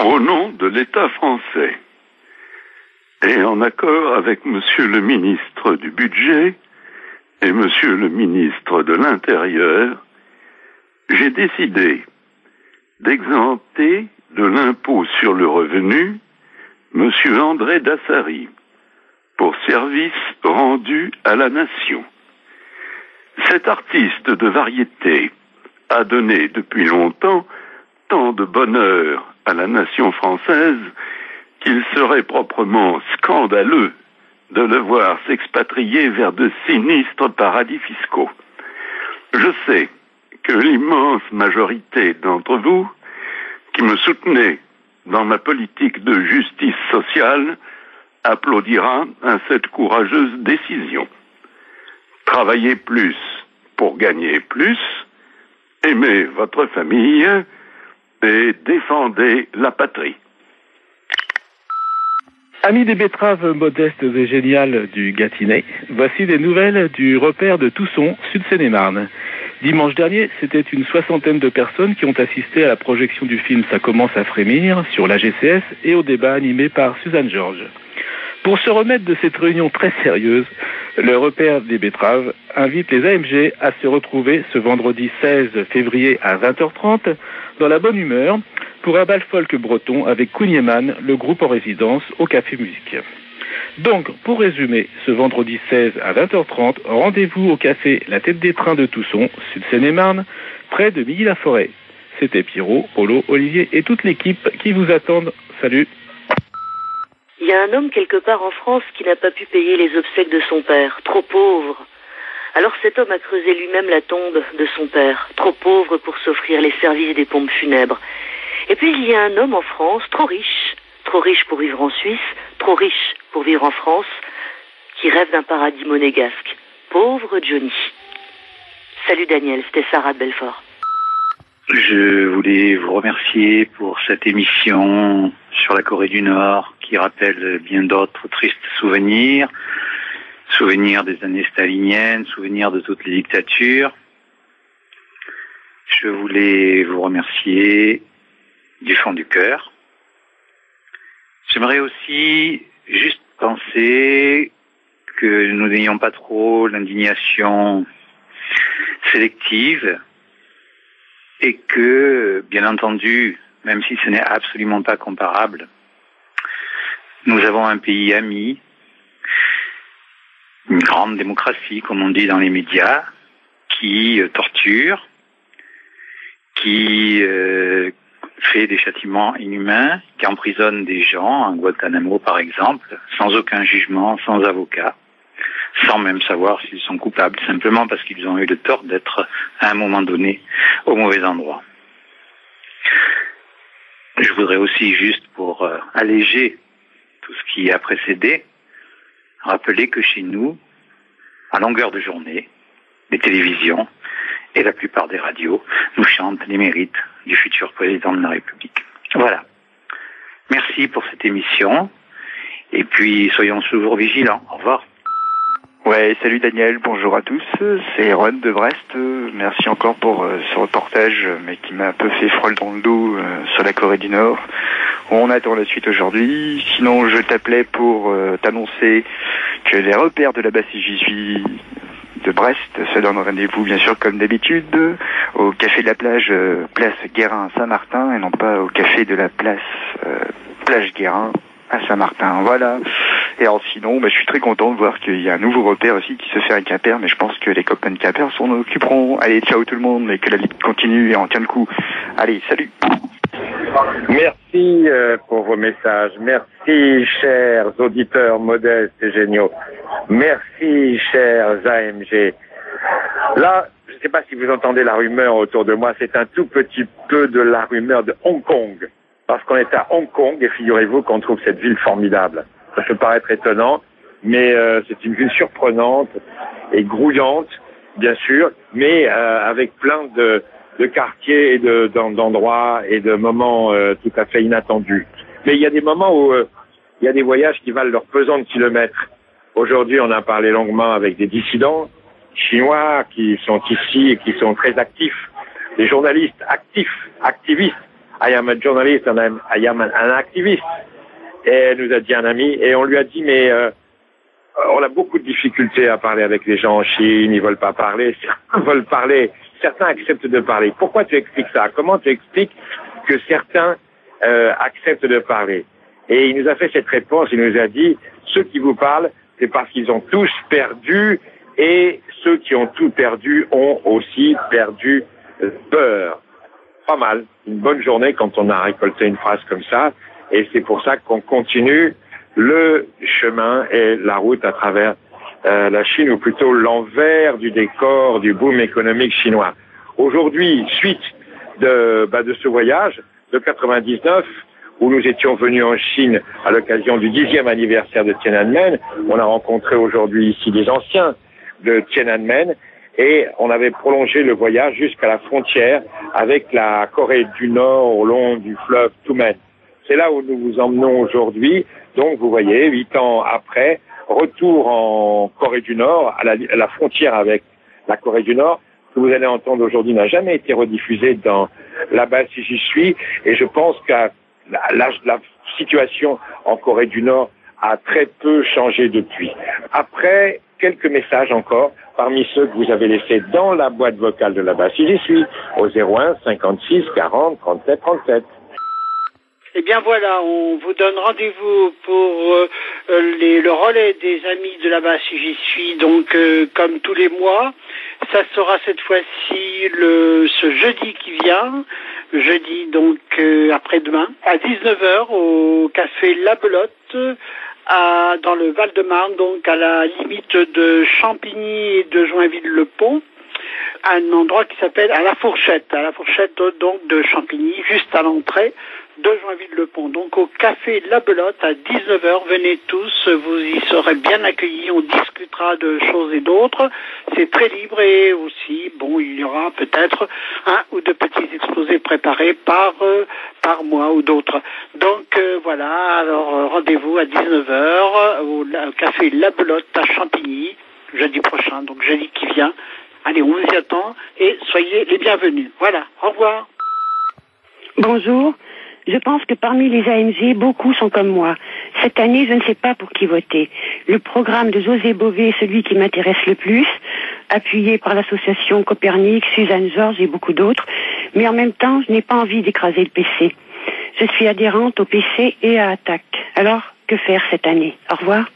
Au nom de l'État français, et en accord avec Monsieur le ministre du Budget et Monsieur le ministre de l'Intérieur, j'ai décidé d'exempter de l'impôt sur le revenu Monsieur André Dassary pour service rendu à la nation. Cet artiste de variété a donné depuis longtemps tant de bonheur à la nation française qu'il serait proprement scandaleux de le voir s'expatrier vers de sinistres paradis fiscaux. Je sais que l'immense majorité d'entre vous qui me soutenez dans ma politique de justice sociale applaudira à cette courageuse décision. Travaillez plus pour gagner plus, aimez votre famille et défendez la patrie. Amis des betteraves modestes et géniales du Gâtinais, voici des nouvelles du repère de Tousson, Sud-Seine-et-Marne. Dimanche dernier, c'était une 60aine de personnes qui ont assisté à la projection du film Ça commence à frémir sur la GCS et au débat animé par Suzanne Georges. Pour se remettre de cette réunion très sérieuse, le repère des betteraves invite les AMG à se retrouver ce vendredi 16 février à 20h30 dans la bonne humeur pour un bal folk breton avec Kounyeman, le groupe en résidence au Café Musique. Donc, pour résumer, ce vendredi 16 à 20h30, rendez-vous au café La Tête des Trains de Tousson, Sud-Seine-et-Marne, près de Milly-la-Forêt. C'était Pierrot, Polo, Olivier et toute l'équipe qui vous attendent. Salut. Il y a un homme quelque part en France qui n'a pas pu payer les obsèques de son père, trop pauvre. Alors cet homme a creusé lui-même la tombe de son père, trop pauvre pour s'offrir les services des pompes funèbres. Et puis il y a un homme en France, trop riche pour vivre en Suisse, trop riche pour vivre en France, qui rêve d'un paradis monégasque. Pauvre Johnny. Salut Daniel, c'était Sarah de Belfort. Je voulais vous remercier pour cette émission sur la Corée du Nord qui rappelle bien d'autres tristes souvenirs, souvenirs des années staliniennes, souvenirs de toutes les dictatures. Je voulais vous remercier du fond du cœur. J'aimerais aussi juste penser que nous n'ayons pas trop l'indignation sélective et que, bien entendu, même si ce n'est absolument pas comparable, nous avons un pays ami, une grande démocratie, comme on dit dans les médias, qui torture, qui fait des châtiments inhumains, qui emprisonne des gens, en Guantanamo par exemple, sans aucun jugement, sans avocat, sans même savoir s'ils sont coupables, simplement parce qu'ils ont eu le tort d'être à un moment donné au mauvais endroit. Je voudrais aussi, juste pour alléger tout ce qui a précédé, rappeler que chez nous, à longueur de journée, les télévisions et la plupart des radios nous chantent les mérites du futur président de la République. Voilà. Merci pour cette émission et puis soyons toujours vigilants. Au revoir. Ouais, salut Daniel, bonjour à tous, c'est Ron de Brest, merci encore pour ce reportage, mais qui m'a un peu fait froid dans le dos sur la Corée du Nord. On attend la suite aujourd'hui, sinon je t'appelais pour t'annoncer que les repères de la basse CJ de Brest se donnent rendez-vous bien sûr comme d'habitude au Café de la Plage, place Guérin Saint-Martin, et non pas au Café de la Place Plage Guérin à Saint-Martin, voilà. Et alors sinon, je suis très content de voir qu'il y a un nouveau repère aussi qui se fait à Quimper, mais je pense que les copains de Quimper s'en occuperont. Allez, ciao tout le monde, et que la ligue continue et on tient le coup. Allez, salut. Merci pour vos messages. Merci, chers auditeurs modestes et géniaux. Merci, chers AMG. Là, je ne sais pas si vous entendez la rumeur autour de moi, c'est un tout petit peu de la rumeur de Hong Kong. Parce qu'on est à Hong Kong et figurez-vous qu'on trouve cette ville formidable. Ça peut paraître étonnant, mais c'est une ville surprenante et grouillante, bien sûr, mais avec plein de quartiers et d'endroits et de moments tout à fait inattendus. Mais il y a des moments où il y a des voyages qui valent leur pesant de kilomètres. Aujourd'hui, on a parlé longuement avec des dissidents chinois qui sont ici et qui sont très actifs, des journalistes actifs, activistes, I am a journalist and I am an activist. Et nous a dit un ami, et on lui a dit, mais on a beaucoup de difficultés à parler avec les gens en Chine, ils veulent pas parler, certains veulent parler, certains acceptent de parler. Pourquoi tu expliques ça? Comment tu expliques que certains acceptent de parler? Et il nous a fait cette réponse, il nous a dit, ceux qui vous parlent, c'est parce qu'ils ont tous perdu, et ceux qui ont tout perdu ont aussi perdu peur. Pas mal, une bonne journée quand on a récolté une phrase comme ça, et c'est pour ça qu'on continue le chemin et la route à travers la Chine, ou plutôt l'envers du décor du boom économique chinois. Aujourd'hui, suite de ce voyage de 99, où nous étions venus en Chine à l'occasion du 10e anniversaire de Tiananmen, on a rencontré aujourd'hui ici des anciens de Tiananmen, et on avait prolongé le voyage jusqu'à la frontière avec la Corée du Nord au long du fleuve Tumen. C'est là où nous vous emmenons aujourd'hui. Donc, vous voyez, 8 ans après, retour en Corée du Nord, à la frontière avec la Corée du Nord. Ce que vous allez entendre aujourd'hui n'a jamais été rediffusé dans la base si j'y suis. Et je pense que la situation en Corée du Nord a très peu changé depuis. Après, quelques messages encore, parmi ceux que vous avez laissés dans la boîte vocale de la base si j'y suis, au 01 56 40 37 37. Eh bien voilà, on vous donne rendez-vous pour le relais des amis de la base si j'y suis, donc comme tous les mois. Ça sera cette fois-ci ce jeudi qui vient, jeudi donc après-demain, à 19h au café La Belote, dans le Val-de-Marne, donc à la limite de Champigny et de Joinville-le-Pont. Un endroit qui s'appelle à la Fourchette donc de Champigny, juste à l'entrée de Joinville-le-Pont. Donc au café La Belote à 19h, venez tous, vous y serez bien accueillis, on discutera de choses et d'autres. C'est très libre et aussi, il y aura peut-être un ou deux petits exposés préparés par mois ou d'autres. Donc voilà, alors rendez-vous à 19h au café La Belote à Champigny, jeudi prochain, donc jeudi qui vient. Allez, on vous y attend et soyez les bienvenus. Voilà, au revoir. Bonjour. Je pense que parmi les AMG, beaucoup sont comme moi. Cette année, je ne sais pas pour qui voter. Le programme de José Bové est celui qui m'intéresse le plus, appuyé par l'association Copernic, Suzanne Georges et beaucoup d'autres. Mais en même temps, je n'ai pas envie d'écraser le PC. Je suis adhérente au PC et à Attac. Alors, que faire cette année? Au revoir.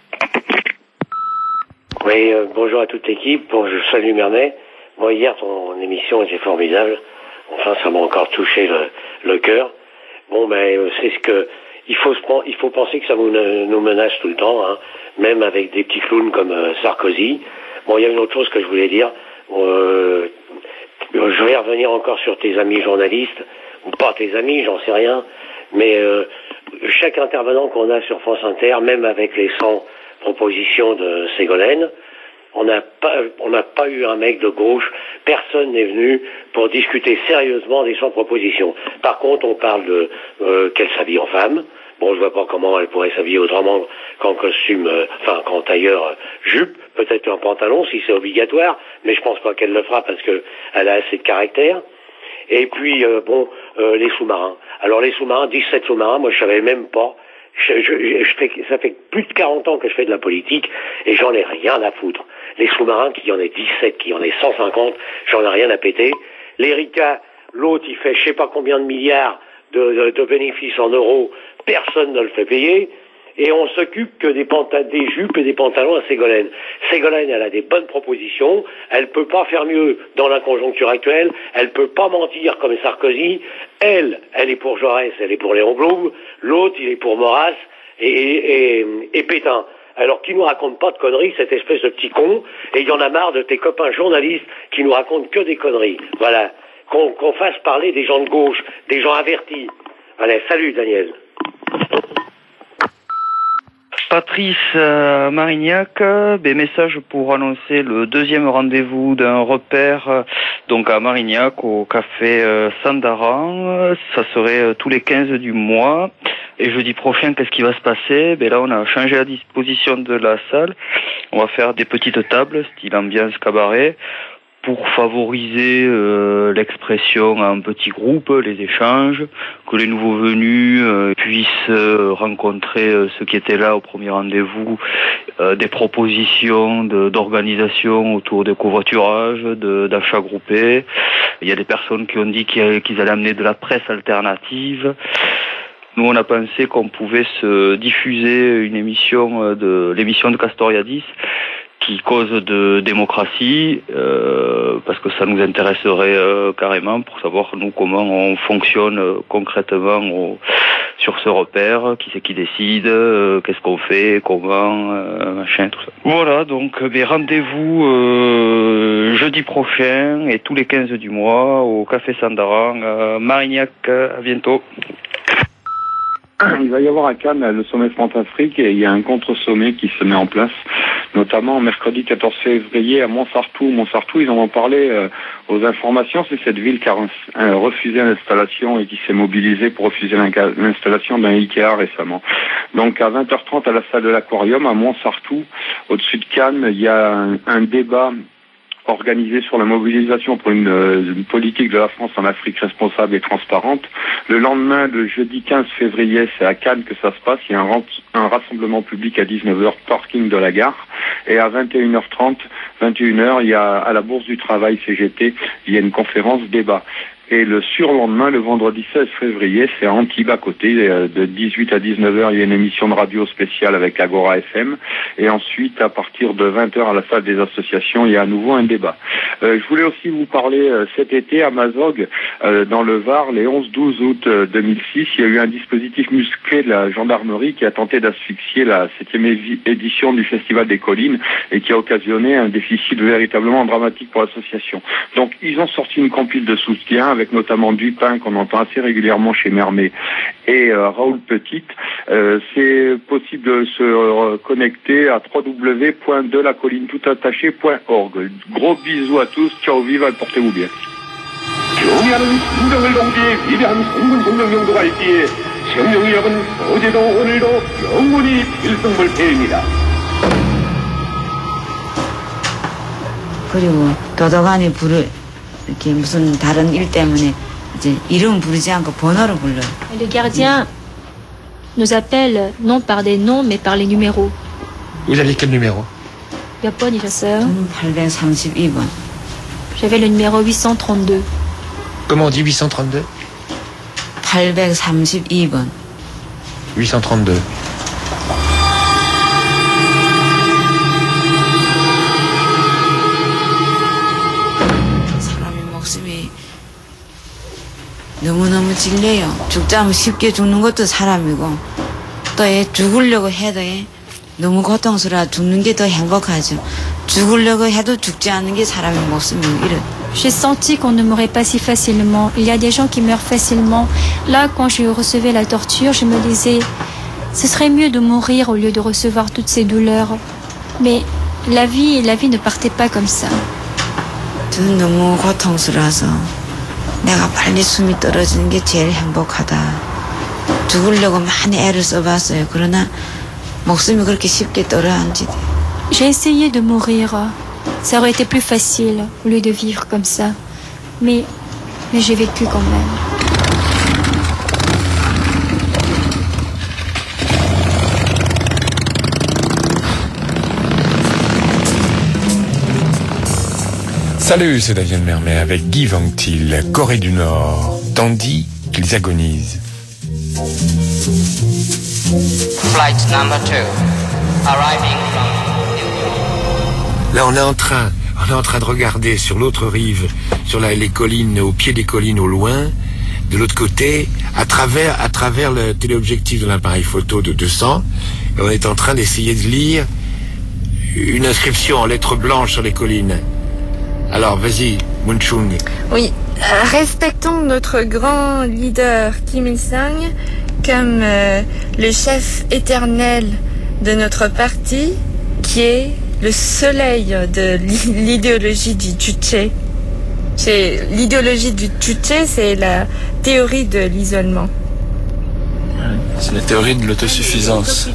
Oui, bonjour à toute l'équipe. Bon, je salue Mernet. Bon, hier, ton émission était formidable. Enfin, ça m'a encore touché le cœur. Bon, c'est ce que il faut penser que ça nous menace tout le temps, hein, même avec des petits clowns comme Sarkozy. Bon, il y a une autre chose que je voulais dire. Je vais revenir encore sur tes amis journalistes, ou pas tes amis, j'en sais rien, mais chaque intervenant qu'on a sur France Inter, même avec les 100 propositions de Ségolène, on n'a pas eu un mec de gauche, personne n'est venu pour discuter sérieusement des 100 propositions. Par contre, on parle de qu'elle s'habille en femme. Bon, je vois pas comment elle pourrait s'habiller autrement qu'en costume, qu'en tailleur jupe, peut-être un pantalon si c'est obligatoire, mais je pense pas qu'elle le fera parce que elle a assez de caractère. Et puis, les sous-marins. Alors les sous-marins, 17 sous-marins, moi je savais même pas. Ça fait plus de 40 ans que je fais de la politique et j'en ai rien à foutre. Les sous-marins, qu'il y en ait 17, qu'il y en ait 150, j'en ai rien à péter. L'Erika, l'autre, il fait je sais pas combien de milliards de bénéfices en euros, personne ne le fait payer. Et on s'occupe que des jupes et des pantalons à Ségolène. Ségolène, elle a des bonnes propositions. Elle peut pas faire mieux dans la conjoncture actuelle. Elle peut pas mentir comme Sarkozy. Elle est pour Jaurès, elle est pour Léon Blum. L'autre, il est pour Maurras et Pétain. Alors qu'il nous raconte pas de conneries, cette espèce de petit con. Et il y en a marre de tes copains journalistes qui nous racontent que des conneries. Voilà. Qu'on fasse parler des gens de gauche, des gens avertis. Allez, salut Daniel. Patrice Marignac, message pour annoncer le deuxième rendez-vous d'un repère donc à Marignac au café Sandaran. Ça serait tous les 15 du mois. Et jeudi prochain, qu'est-ce qui va se passer? Là, on a changé la disposition de la salle. On va faire des petites tables, style ambiance cabaret, pour favoriser l'expression en petits groupes, les échanges, que les nouveaux venus puissent rencontrer ceux qui étaient là au premier rendez-vous, des propositions d'organisation autour de covoiturage, d'achats groupés. Il y a des personnes qui ont dit qu'ils allaient amener de la presse alternative. Nous, on a pensé qu'on pouvait se diffuser l'émission de Castoriadis qui cause de démocratie, parce que ça nous intéresserait carrément pour savoir, nous, comment on fonctionne concrètement sur ce repère, qui c'est qui décide, qu'est-ce qu'on fait, comment, machin, tout ça. Voilà, donc rendez-vous jeudi prochain et tous les 15 du mois au Café Sandaran, à Marignac. À bientôt. Il va y avoir à Cannes le sommet France-Afrique et il y a un contre-sommet qui se met en place, notamment mercredi 14 février à Montsartou. Montsartou, ils en ont parlé aux informations, c'est cette ville qui a refusé l'installation et qui s'est mobilisée pour refuser l'installation d'un Ikea récemment. Donc à 20h30 à la salle de l'Aquarium à Montsartou, au-dessus de Cannes, il y a un débat organisé sur la mobilisation pour une politique de la France en Afrique responsable et transparente. Le lendemain, le jeudi 15 février, c'est à Cannes que ça se passe. Il y a un rassemblement public à 19h, parking de la gare. Et à 21h30, 21h, il y a à la Bourse du Travail CGT, il y a une conférence débat. Et le surlendemain, le vendredi 16 février, c'est à Antibes à côté, de 18 à 19h, il y a une émission de radio spéciale avec Agora FM. Et ensuite, à partir de 20h à la salle des associations, il y a à nouveau un débat. Je voulais aussi vous parler cet été à Mazog, dans le Var, les 11-12 août 2006, il y a eu un dispositif musclé de la gendarmerie qui a tenté d'asphyxier la 7e édition du Festival des Collines et qui a occasionné un déficit véritablement dramatique pour l'association. Donc, ils ont sorti une compile de soutien avec notamment Dupin qu'on entend assez régulièrement chez Mermet et Raoul Petit. C'est possible de se connecter à www.delacollinetoutattaché.org. Gros bisous à tous, ciao, viva, portez-vous bien. 경의하는 김정일 동지의 위대한 성군성명용도가 있기에 생명력은 어제도 오늘도 영원히 필승불패입니다. 그리고 도덕안이 이렇게 무슨 다른 일 때문에 이제 이름 부르지 않고 번호를 불러요. Le gardien nous appelle non par des noms mais par les numéros. Vous aviez quel numéro? 몇 번이셨어요? 832번. J'avais le numéro 832. Comment on dit 832? 832번. 832. 너무너무 질려요. 죽자면 쉽게 죽는 것도 사람이고 또 죽으려고 해도 너무 고통스러워 죽는 게 더 행복하죠. 죽으려고 해도 죽지 않는 게 사람의 목숨이고 이래. J'ai senti qu'on ne mourrait pas si facilement. Il y a des gens qui meurent facilement. Là, quand je recevais la torture, je me disais, ce serait mieux de mourir au lieu de recevoir toutes ces douleurs. Mais la vie ne partait pas comme ça. 저는 너무 고통스러워서 내가 빨리 숨이 떨어지는 게 제일 행복하다. 죽으려고 많이 애를 써봤어요. 그러나 목숨이 그렇게 쉽게 떨어앉지. J'ai essayé de mourir. Ça aurait été plus facile au lieu de vivre comme ça. Mais j'ai vécu quand même. Salut, c'est Daniel Mermet avec Guy Vanctil, Corée du Nord, tandis qu'ils agonisent. Flight number 2, arriving from... Là, on est en train de regarder sur l'autre rive, sur les collines, au pied des collines au loin, de l'autre côté, à travers le téléobjectif de l'appareil photo de 200, et on est en train d'essayer de lire une inscription en lettres blanches sur les collines. Alors, vas-y, Moon Chung. Oui, respectons notre grand leader Kim Il-sung comme le chef éternel de notre parti, qui est le soleil de l'idéologie du Juche. L'idéologie du Juche, c'est la théorie de l'isolement. C'est la théorie de l'autosuffisance.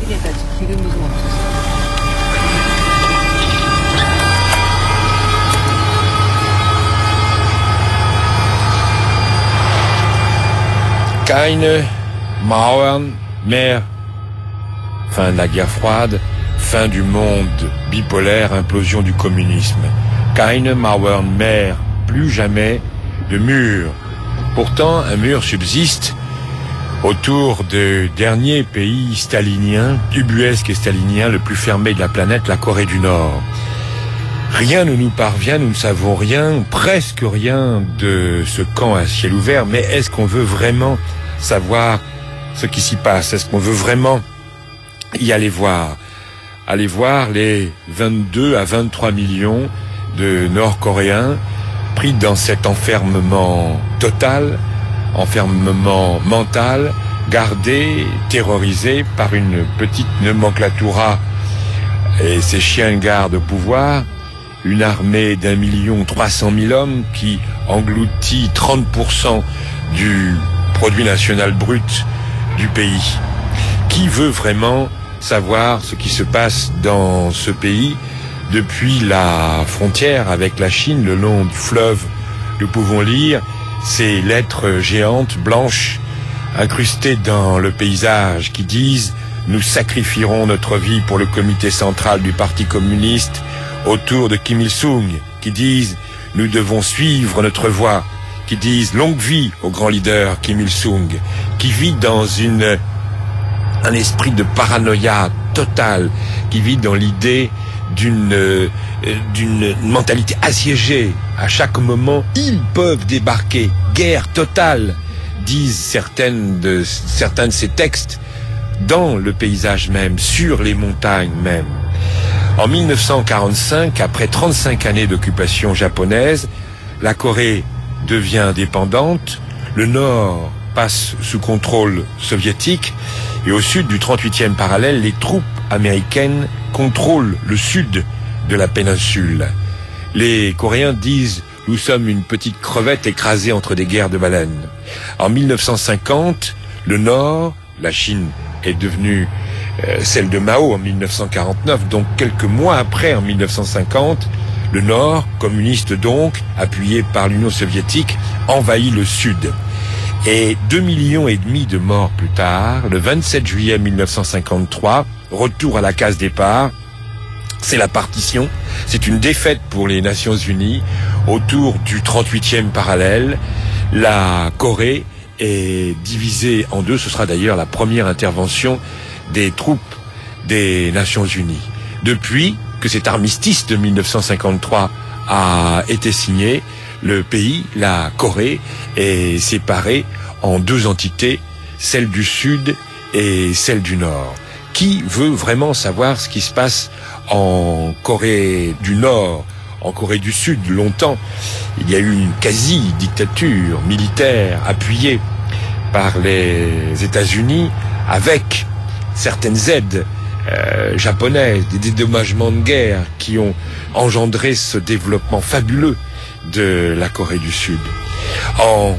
Keine Mauern mehr. Fin de la guerre froide, fin du monde bipolaire, implosion du communisme. Keine Mauern mehr, plus jamais de mur. Pourtant, un mur subsiste autour du dernier pays stalinien, ubuesque et stalinien, le plus fermé de la planète, la Corée du Nord. Rien ne nous parvient, nous ne savons rien, presque rien de ce camp à ciel ouvert, mais est-ce qu'on veut vraiment savoir ce qui s'y passe? Est-ce qu'on veut vraiment y aller voir? Aller voir les 22 à 23 millions de Nord-Coréens pris dans cet enfermement total, enfermement mental, gardés, terrorisés par une petite nomenclatura et ses chiens de garde au pouvoir, une armée d'1,3 million hommes qui engloutit 30% du produit national brut du pays. Qui veut vraiment savoir ce qui se passe dans ce pays? Depuis la frontière avec la Chine, le long du fleuve, nous pouvons lire ces lettres géantes, blanches, incrustées dans le paysage, qui disent « Nous sacrifierons notre vie pour le comité central du Parti communiste autour de Kim Il-sung », qui disent « Nous devons suivre notre voie », qui disent « Longue vie au grand leader Kim Il-sung », qui vit dans un esprit de paranoïa totale, qui vit dans l'idée d'une mentalité assiégée. À chaque moment, ils peuvent débarquer. Guerre totale, disent certains de ces textes, dans le paysage même, sur les montagnes même. En 1945, après 35 années d'occupation japonaise, la Corée devient indépendante, le Nord passe sous contrôle soviétique, et au sud du 38e parallèle, les troupes américaines contrôlent le sud de la péninsule. Les Coréens disent « Nous sommes une petite crevette écrasée entre des guerres de baleines ». En 1950, le Nord, la Chine est devenue celle de Mao en 1949, donc quelques mois après, en 1950, le Nord, communiste donc, appuyé par l'Union soviétique, envahit le Sud. Et 2,5 millions de morts plus tard, le 27 juillet 1953, retour à la case départ, c'est la partition, c'est une défaite pour les Nations Unies. Autour du 38e parallèle, la Corée est divisée en deux, ce sera d'ailleurs la première intervention des troupes des Nations Unies. Depuis que cet armistice de 1953 a été signé, le pays, la Corée, est séparé en deux entités, celle du Sud et celle du Nord. Qui veut vraiment savoir ce qui se passe en Corée du Nord, en Corée du Sud? Longtemps, il y a eu une quasi-dictature militaire appuyée par les États-Unis avec certaines aides japonaises, des dédommagements de guerre qui ont engendré ce développement fabuleux de la Corée du Sud. En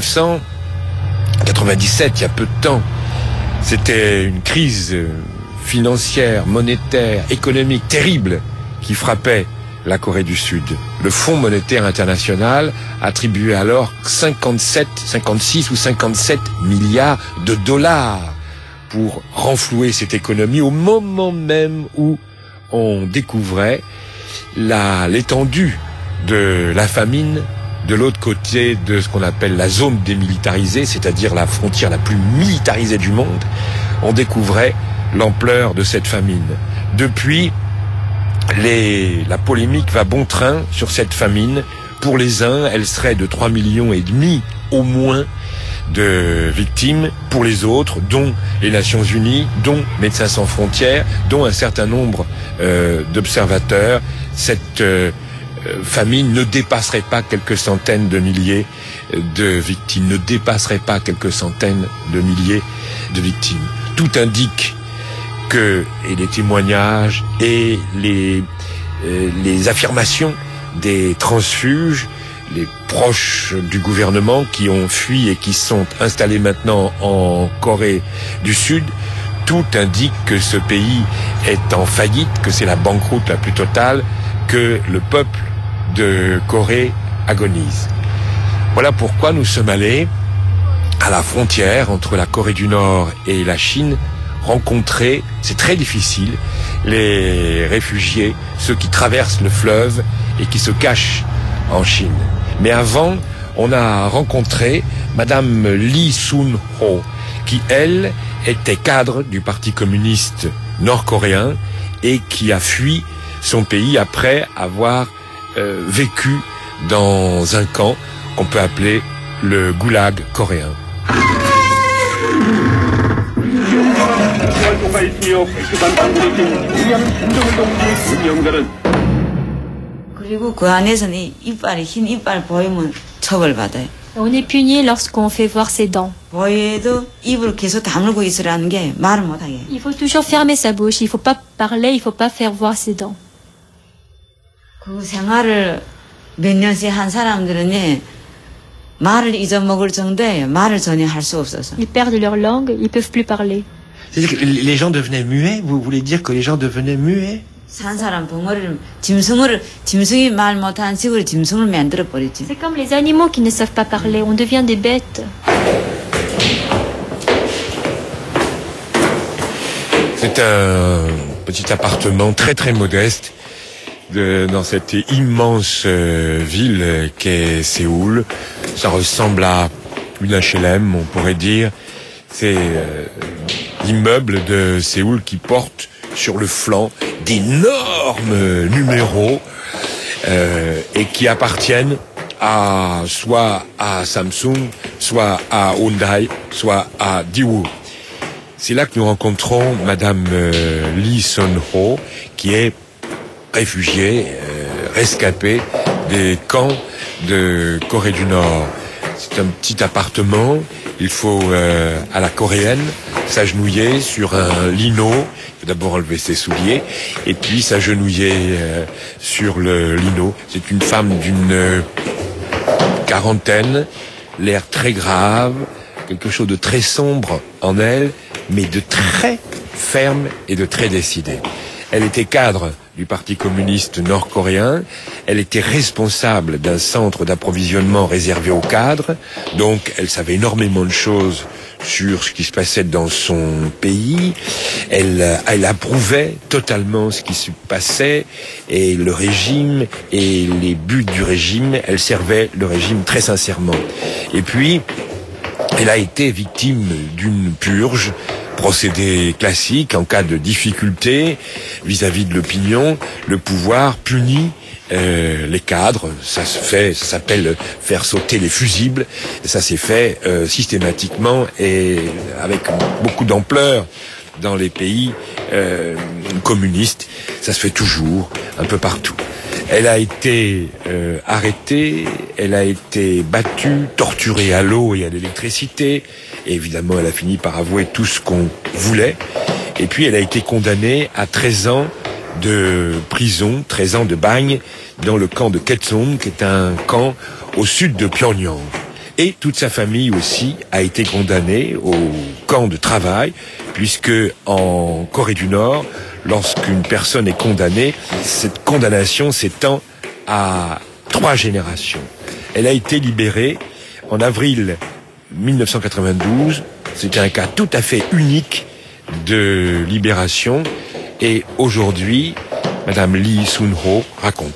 1997, il y a peu de temps, c'était une crise financière, monétaire, économique terrible qui frappait la Corée du Sud. Le Fonds monétaire international attribuait alors 56 ou 57 milliards de dollars pour renflouer cette économie au moment même où on découvrait l'étendue de la famine de l'autre côté de ce qu'on appelle la zone démilitarisée, c'est-à-dire la frontière la plus militarisée du monde. On découvrait l'ampleur de cette famine. Depuis, la polémique va bon train sur cette famine. Pour les uns, elle serait de 3,5 millions au moins de victimes. Pour les autres, dont les Nations Unies, dont Médecins sans frontières, dont un certain nombre d'observateurs, cette famine ne dépasserait pas quelques centaines de milliers de victimes, ne dépasserait pas quelques centaines de milliers de victimes. Tout indique que, et les témoignages et les affirmations des transfuges, les proches du gouvernement qui ont fui et qui sont installés maintenant en Corée du Sud, tout indique que ce pays est en faillite, que c'est la banqueroute la plus totale, que le peuple de Corée agonise. Voilà pourquoi nous sommes allés à la frontière entre la Corée du Nord et la Chine, rencontrer, c'est très difficile, les réfugiés, ceux qui traversent le fleuve et qui se cachent en Chine. Mais avant, on a rencontré Madame Lee Sun-ho, qui, elle, était cadre du Parti communiste nord-coréen et qui a fui son pays après avoir vécu dans un camp qu'on peut appeler le goulag coréen. 그리고 그 안에서는 이빨이 흰 이빨 보이면 처벌받아요. On est puni lorsqu'on fait voir ses dents. 보여도 입을 계속 다물고 있으라는 게 말을 못하게. Il faut toujours fermer sa bouche, il faut pas parler, il faut pas faire voir ses dents. 그 생활을 몇 년씩 한 사람들은 말을 잊어먹을 정도에 말을 전혀 할 수 없어서. Ils perdent leur langue, ils peuvent plus parler. C'est-à-dire que les gens devenaient muets? Vous voulez dire que les gens devenaient muets? 산 사람 덩어리를 짐승이 말 못하는 식으로 짐승을 만들어 버리지. C'est comme les animaux qui ne savent pas parler, on devient des bêtes. C'est un petit appartement très très modeste dans cette immense ville qu'est Séoul. Ça ressemble à une HLM, on pourrait dire. C'est l'immeuble de Séoul qui porte sur le flanc d'énormes numéros et qui appartiennent soit à Samsung, soit à Hyundai, soit à Daewoo. C'est là que nous rencontrons Madame Lee Sun-ho, qui est réfugiée, rescapée des camps de Corée du Nord. C'est un petit appartement, il faut à la coréenne s'agenouiller sur un lino. Il faut d'abord enlever ses souliers et puis s'agenouiller sur le lino. C'est une femme d'une quarantaine, l'air très grave, quelque chose de très sombre en elle, mais de très ferme et de très décidé. Elle était cadre du Parti communiste nord-coréen, elle était responsable d'un centre d'approvisionnement réservé aux cadres, donc elle savait énormément de choses sur ce qui se passait dans son pays, elle approuvait totalement ce qui se passait, et le régime, et les buts du régime, elle servait le régime très sincèrement. Et puis, elle a été victime d'une purge, procédé classique, en cas de difficulté vis-à-vis de l'opinion, le pouvoir punit les cadres. Ça s'appelle faire sauter les fusibles. Ça s'est fait systématiquement et avec beaucoup d'ampleur dans les pays communistes. Ça se fait toujours, un peu partout. Elle a été arrêtée, elle a été battue, torturée à l'eau et à l'électricité. Et évidemment, elle a fini par avouer tout ce qu'on voulait. Et puis, elle a été condamnée à 13 ans de prison, 13 ans de bagne dans le camp de Kaesong, qui est un camp au sud de Pyongyang. Et toute sa famille aussi a été condamnée au camp de travail, puisque en Corée du Nord, lorsqu'une personne est condamnée, cette condamnation s'étend à 3 générations. Elle a été libérée en avril 1992. C'était un cas tout à fait unique de libération. Et aujourd'hui, Madame Lee Sun-ho raconte.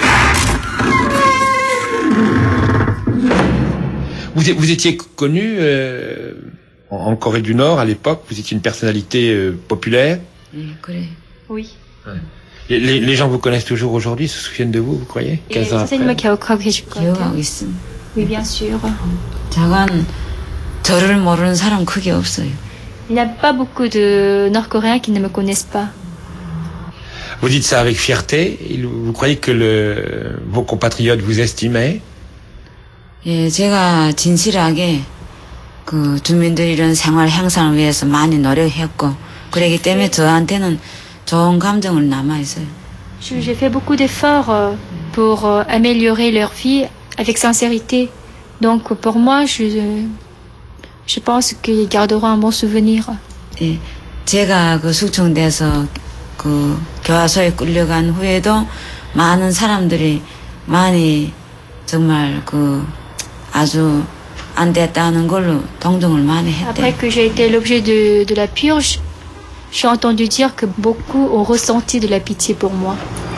Vous étiez connu en Corée du Nord à l'époque. Vous étiez une personnalité populaire. Oui. Les gens vous connaissent toujours aujourd'hui, se souviennent de vous, vous croyez? 15 ans après. Oui, bien sûr. Il n'y a pas beaucoup de Nord-Coréens qui ne me connaissent pas. Vous dites ça avec fierté. Vous croyez que vos compatriotes vous estimaient? 예, 제가 진실하게 그 주민들 이런 생활 향상을 위해서 많이 노력했고 그렇기 때문에 저한테는 좋은 감정을 남아 있어요. J'ai fait beaucoup d'efforts pour améliorer leur vie avec sincérité. Donc pour moi, je pense qu'ils garderont un bon souvenir. 예, 제가 그 숙청돼서 그 교화소에 끌려간 후에도 많은 사람들이 많이 정말 그 아주 안 됐다는 걸로 동정을 많이 했대. Après que j'ai été l'objet de la purge, j'ai entendu dire que beaucoup ont ressenti de la pitié pour moi.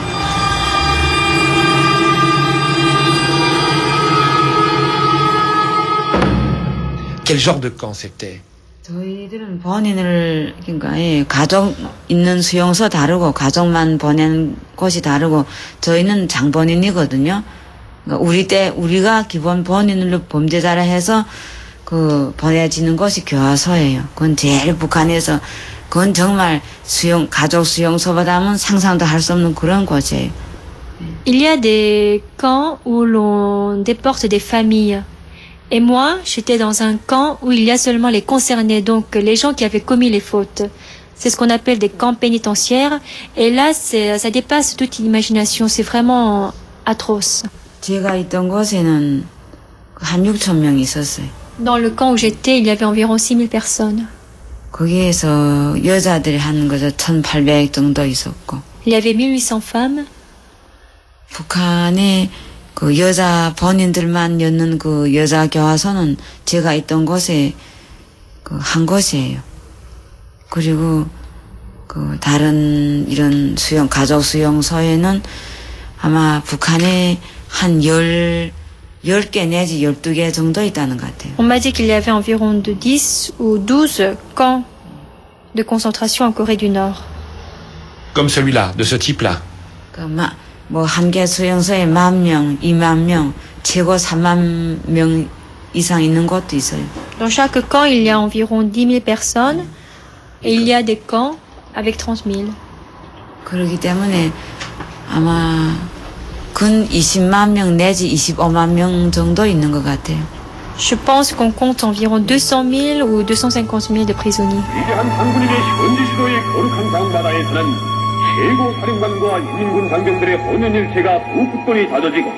Quel genre de camp c'était? 저희들은 본인을 그러니까 가족 있는 수용소 다르고 가족만 보낸 곳이 다르고 저희는 장본인이거든요. 그러니까 우리가 기본 본인으로 범죄자라 해서 그 보내지는 곳이 교화소예요. 그건 제일 북한에서 그건 정말 가족 수용소보다는 상상도 할 수 없는 그런 곳이에요. Il y a des camps où l'on déporte des familles. Et moi, j'étais dans un camp où il y a seulement les concernés, donc les gens qui avaient commis les fautes. C'est ce qu'on appelle des camps pénitentiaires. Et là, ça dépasse toute imagination. C'est vraiment atroce. 제가 있던 곳에는 한 6천 명이 있었어요. Dans le camp où j'étais, il y avait environ 6000 personnes. 거기에서 여자들이 하는 거죠. 1800 정도 있었고. Il y avait 1800 femmes. 북한에 그 여자 본인들만 였는 그 여자 교화소는 제가 있던 곳에 그 한 곳이에요. 그리고 그 da른 이런 가족 수용소에는 아마 북한에 한 10개 내지 12개 정도 있다는 것 같아요. On m'a dit qu'il y avait environ de 10 ou 12 camps de concentration en Corée du Nord. Comme celui-là, de ce type-là. 뭐 한 개 수용소에 10,000명, 20,000명, 최고 30,000명 이상 있는 곳도 있어요. Dans chaque camp, il y a environ 10 000 personnes et il y a des camps avec 30 000. 그렇기 때문에 아마 근 20만 명 내지 25만 명 정도 있는 것 같아요. Je pense qu'on compte environ 200 000 ou 250 000 de prisonniers. 위대한 장군님의 현지시도의 거룩한 땅바다에서는 최고 사령관과 인민군 장병들의 혼연일체가 부풋돈이 다져지고.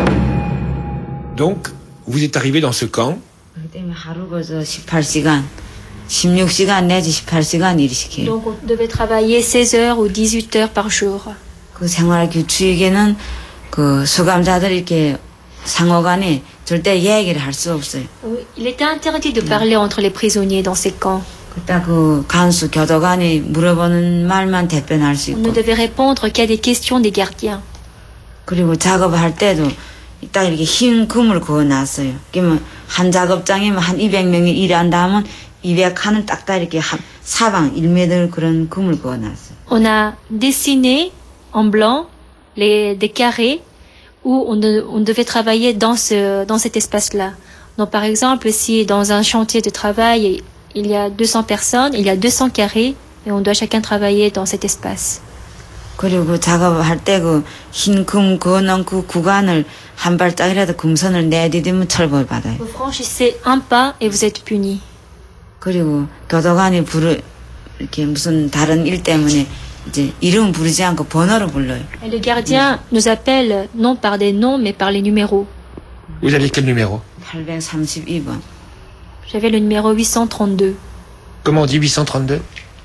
Donc, vous êtes arrivé dans ce camp. 그렇기 때문에 하루 거저 18시간, 16시간 내지 18시간 일 시켜요. Donc on devait travailler 16 heures ou 18 heures par jour. 그 생활 규칙에는 그 수감자들이 이렇게 상호간에 절대 얘기를 할 수 없어요. Il était interdit de parler entre les prisonniers dans ces camps. 그딱 그 간수 교도관이 물어보는 말만 대변할 수 On 있고. ne devait répondre qu'à des questions des gardiens. 그리고 작업할 때도 딱 이렇게 흰 금을 그어놨어요. 그러면 한 작업장이면 한 200명이 일한다면 200칸을 딱딱 이렇게 사방 1m 그런 금을 그어놨어요. On a dessiné en blanc des carrés où on devait travailler dans cet espace-là. Donc par exemple, si dans un chantier de travail il y a 200 personnes, il y a 200 carrés et on doit chacun travailler dans cet espace. 그리고 작업할 때 그 흰 금 그어놓은 그 구간을 한 발짝이라도 금선을 내디디면 처벌 받아요. Vous franchissez un pas et vous êtes puni. 그리고 교도관이 이렇게 무슨 다른 일 때문에 이제 이름 부르지 않고 번호로 불러요. Et le gardien nous appelle non par des noms mais par les numéros. Vous aviez quel numéro? 832번. J'avais le numéro 832. Comment on dit 832?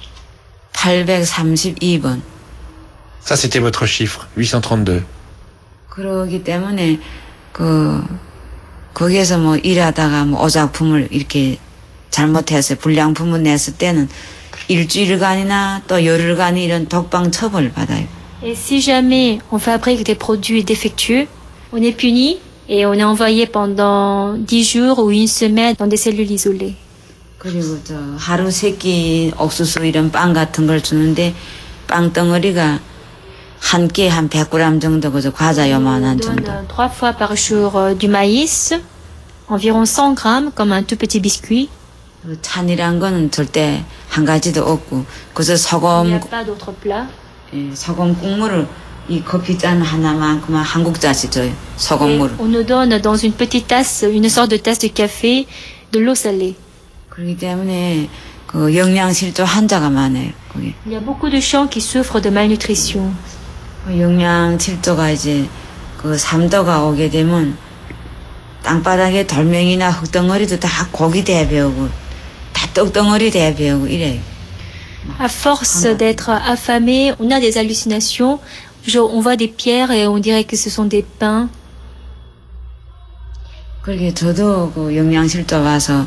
832번. Ça, c'était votre chiffre, 832. 그러기 때문에 거기에서 뭐 일하다가 뭐 오작품을 이렇게 잘못해서 불량품을 냈을 때는 일주일간이나 또 열흘간이 이런 독방 처벌을 받아요. Et si jamais on fabrique des produits défectueux, on est puni et on est envoyé pendant 10 jours ou une semaine dans des cellules isolées. 그리고 하루 3끼 옥수수 이런 빵 같은 걸 주는데 빵 덩어리가 한 끼에 한 100g 정도 그저 과자 요만한 정도. 3 fois par jour du maïs, environ 100 grammes comme un tout petit biscuit. 찬이란 거는 절대 한 가지도 없고 그저 소금. Il n'y a pas d'autre plat. 소금 국물을 이 커피잔 하나만큼만 한 국자씩 줘요. 소금물. On nous donne dans une petite tasse, une sorte de tasse de café, de l'eau salée. 그렇기 때문에 그 영양실조 환자가 많아요. 거기. Il y a beaucoup de gens qui souffrent de malnutrition. 영양실조가 이제 그 3도가 오게 되면 땅바닥에 돌멩이나 흙덩어리도 다 고기 대배우고 다 떡덩어리 대배우고 이래요. À force d'être affamé, on a des hallucinations. On voit des pierres et on dirait que ce sont des pains. 그렇게 저도 그 영양실조 와서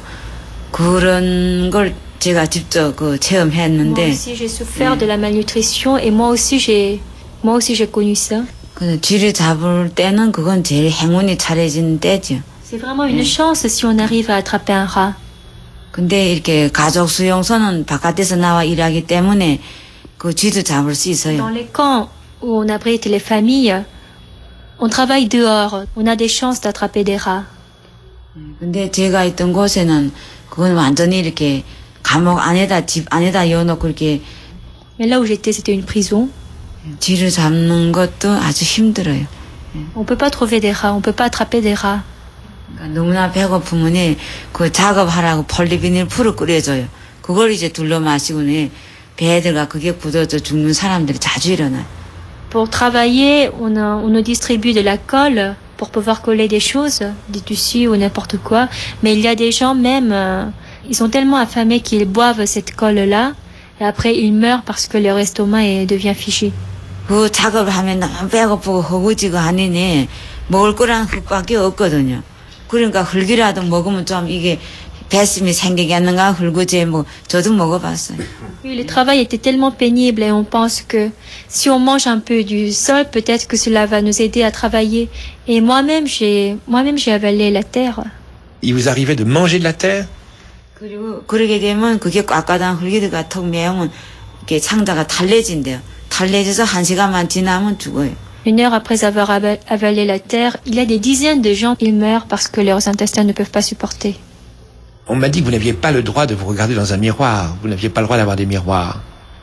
그런 걸 제가 직접 그 체험했는데. Moi aussi j'ai souffert de la malnutrition et moi aussi j'ai connu ça. 그 쥐를 잡을 때는 그건 제일 행운이 차려진 때죠. C'est vraiment une chance si on arrive à attraper un rat. 근데 이렇게 가족 수용소는 바깥에서 나와 일하기 때문에 그 쥐도 잡을 수 있어요. Dans les camps où on abrite les familles, on travaille dehors, on a des chances d'attraper des rats. 근데 제가 있던 곳에는 그건 완전히 이렇게 감옥 안에다 집 안에다 넣어놓고 이렇게. Mais là où j'étais, c'était une prison. 쥐를 잡는 것도 아주 힘들어요. On peut pas trouver des rats, on peut pas attraper des rats. 그러니까 너무나 배고프면 그 작업하라고 폴리비닐 풀을 끓여줘요. 그걸 이제 둘러 마시고는 배에다가 그게 굳어져 죽는 사람들이 자주 일어나요. Pour travailler, on nous distribue de la colle pour pouvoir coller des choses, des tissus ou n'importe quoi. Mais il y a des gens même, ils sont tellement affamés qu'ils boivent cette colle-là et après ils meurent parce que leur estomac devient figé. 그 작업을 하면 너무 배고프고 허구지고 하니 먹을 거랑 흙밖에 없거든요. 그러니까 흙이라도 먹으면 좀 이게 배심이 생기겠는가 흙우지 뭐 저도 먹어봤어요. Oui, le travail était tellement pénible et on pense que si on mange un peu du sol, peut-être que cela va nous aider à travailler. Et moi-même j'ai avalé la terre. Il vous arrivait de manger de la terre? 그리고 그러게 되면 그게 꽉꽉한 흙이가 턱 매우면 이게 창자가 달래진대요. 달래져서 1시간만 지나면 죽어요. Une heure après avoir avalé la terre, il y a des dizaines de gens qui meurent parce que leurs intestins ne peuvent pas supporter. On m'a dit que vous n'aviez pas le droit de vous regarder dans un miroir. Vous n'aviez pas le droit d'avoir des miroirs.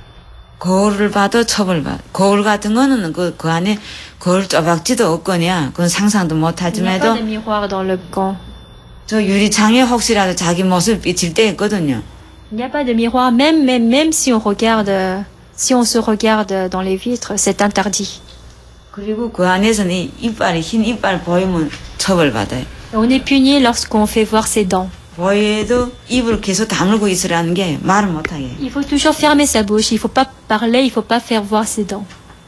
거울을 봐도 처벌받아. 거울 같은 거는 그 안에 거울 조박지도 없거냐. 그건 상상도 못하지만 Il n'y a pas de miroir dans le camp. 저 유리창에 혹시라도 자기 모습 비칠 때 있거든요. Il n'y a pas de miroir, même si on se regarde dans les vitres, c'est interdit. 그리고 그 안에서는 이빨이 흰 이빨 보이면 처벌받아요. On est puni lorsqu'on fait voir ses dents. 보여도 입을 계속 다물고 있으라는 게 말을 못하게. Il faut toujours fermer sa bouche, il faut pas parler, il faut pas faire voir ses dents.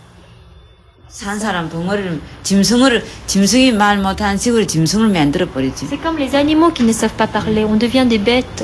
산 사람 덩어리를 짐승이 말 못하는 식으로 짐승을 만들어 버리지. C'est comme les animaux qui ne savent pas parler, on devient des bêtes.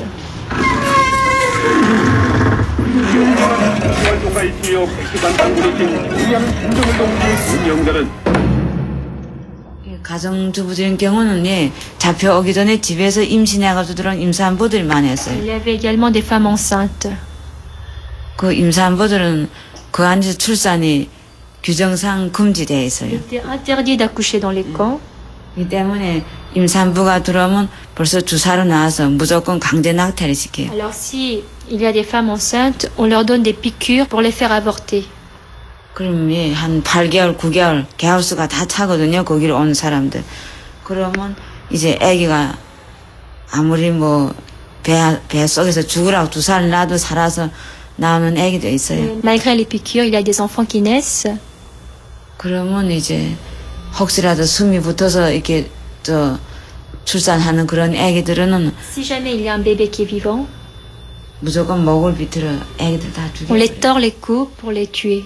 가정주부적인 경우는 잡혀오기 전에 집에서 임신해가지고 들어온 임산부들이 많이 했어요. Il y avait également des femmes enceintes. 그 임산부들은 그 안에서 출산이 규정상 금지되어 있어요. Il était interdit d'accoucher dans les camps. 이 때문에 임산부가 들어오면 벌써 주사로 나와서 무조건 강제 낙태를 시켜요. Alors si il y a des femmes enceintes, on leur donne des piqûres pour les faire avorter. 그럼 한 8개월, 9개월 개월수가 다 차거든요. 거기로 온 사람들. 그러면 이제 아기가 아무리 배 속에서 죽으라고 주사를 놔도 살아서 나오는 아기도 있어요. Malgré les piqûres, il y a des enfants qui naissent. 그러면 이제 혹시라도 숨이 붙어서 이렇게 출산하는 그런 아기들은 Si jamais il y a un bébé qui est vivant, 무조건 목을 비틀어 아기들 다 죽여요. on les tord les cous pour les tuer.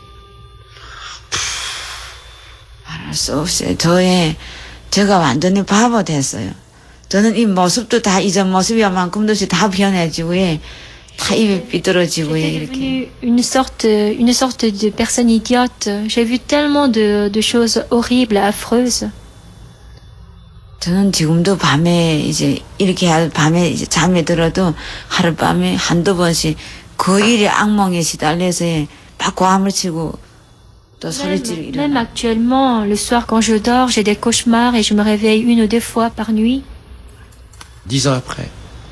말할 수 없어요. 제가 완전히 바보 됐어요. 저는 이 모습도 다 이전 모습이만큼도 다 변해지고 다 입이 삐뚤어지고 이렇게. Une sorte de personne idiote. J'ai vu tellement de choses horribles, affreuses. 저는 지금도 밤에 밤에 이제 잠에 들어도 하룻밤에 한두 번씩 그 일의 악몽에 시달려서 막 고함을 치고 또 소리지르고 일어나. Même actuellement, le soir quand je dors, j'ai des cauchemars et je me réveille 1 ou 2 fois par nuit. 10 ans après.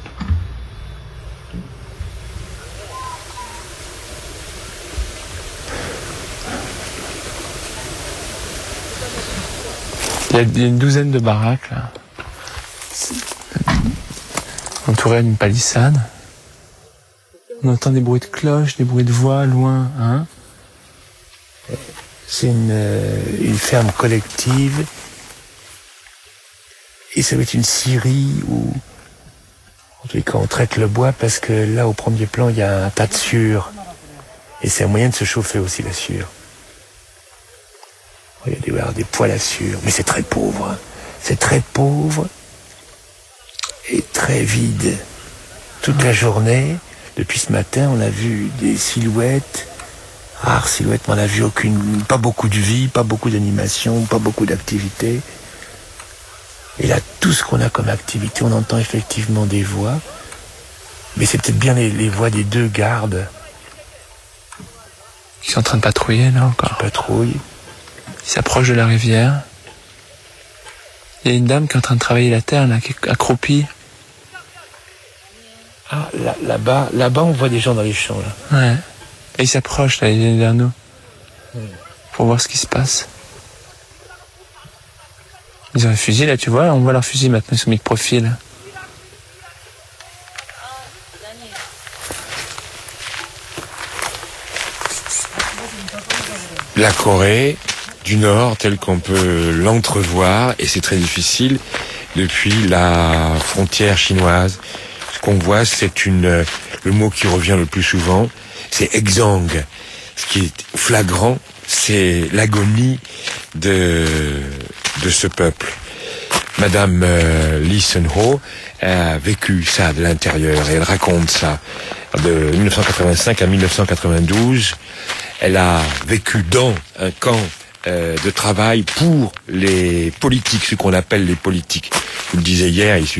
Il y a une douzaine de baraques, là, entourées d'une palissade. On entend des bruits de cloches, des bruits de voix loin, hein. C'est une ferme collective. Et ça va être une scierie où, en tout cas, on traite le bois parce que là, au premier plan, il y a un tas de sciure. Et c'est un moyen de se chauffer aussi, la sciure. Il y a des poêles à sciure, mais c'est très pauvre. C'est très pauvre. est très vide. Toute la journée, depuis ce matin, on a vu des silhouettes, rares silhouettes, mais on n'a vu pas beaucoup de vie, pas beaucoup d'animation, pas beaucoup d'activité. Et là, tout ce qu'on a comme activité, on entend effectivement des voix, mais c'est peut-être bien les voix des 2 gardes. Ils sont en train de patrouiller, là, encore. Ils patrouillent. Ils s'approchent de la rivière. Il y a une dame qui est en train de travailler la terre, là, qui est accroupie. Ah, là-bas, on voit des gens dans les champs, là. Ouais. Et ils s'approchent, là, ils viennent vers nous. Pour voir ce qui se passe. Ils ont un fusil, là, tu vois, on voit leur fusil maintenant, ils sont mis de profil. La Corée du Nord, telle qu'on peut l'entrevoir, et c'est très difficile, depuis la frontière chinoise. Ce qu'on voit, c'est le mot qui revient le plus souvent, c'est exang. Ce qui est flagrant, c'est l'agonie de ce peuple. Madame Lee Sun-ho a vécu ça de l'intérieur, et elle raconte ça. De 1985 à 1992, elle a vécu dans un camp de travail pour les politiques, ce qu'on appelle les politiques. Je vous le disais hier, il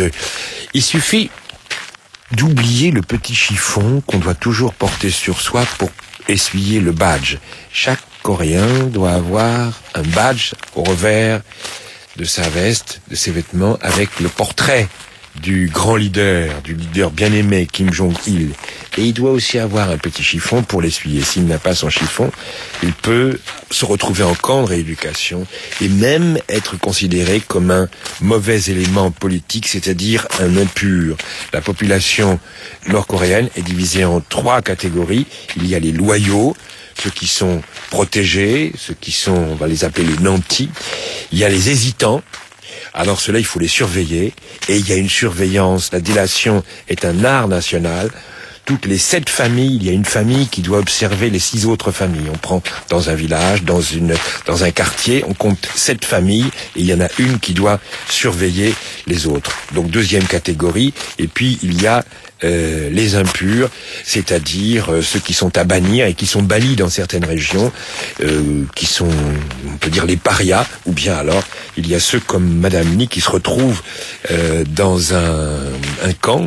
suffit d'oublier le petit chiffon qu'on doit toujours porter sur soi pour essuyer le badge. Chaque Coréen doit avoir un badge au revers de sa veste, de ses vêtements, avec le portrait du grand leader, du leader bien-aimé Kim Jong-il. Et il doit aussi avoir un petit chiffon pour l'essuyer. S'il n'a pas son chiffon, il peut se retrouver en camp de rééducation et même être considéré comme un mauvais élément politique, c'est-à-dire un impur. La population nord-coréenne est divisée en 3 catégories. Il y a les loyaux, ceux qui sont protégés, ceux qui sont, on va les appeler les nantis. Il y a les hésitants. Alors ceux-là, il faut les surveiller. Et il y a une surveillance. La délation est un art national. Toutes les 7 familles, il y a une famille qui doit observer les 6 autres familles. On prend dans un village, dans un quartier, on compte 7 familles et il y en a une qui doit surveiller les autres. Donc 2e catégorie. Et puis il y a les impurs, c'est-à-dire ceux qui sont à bannir et qui sont bannis dans certaines régions, qui sont, on peut dire, les parias, ou bien alors il y a ceux comme Madame Lee qui se retrouvent dans un camp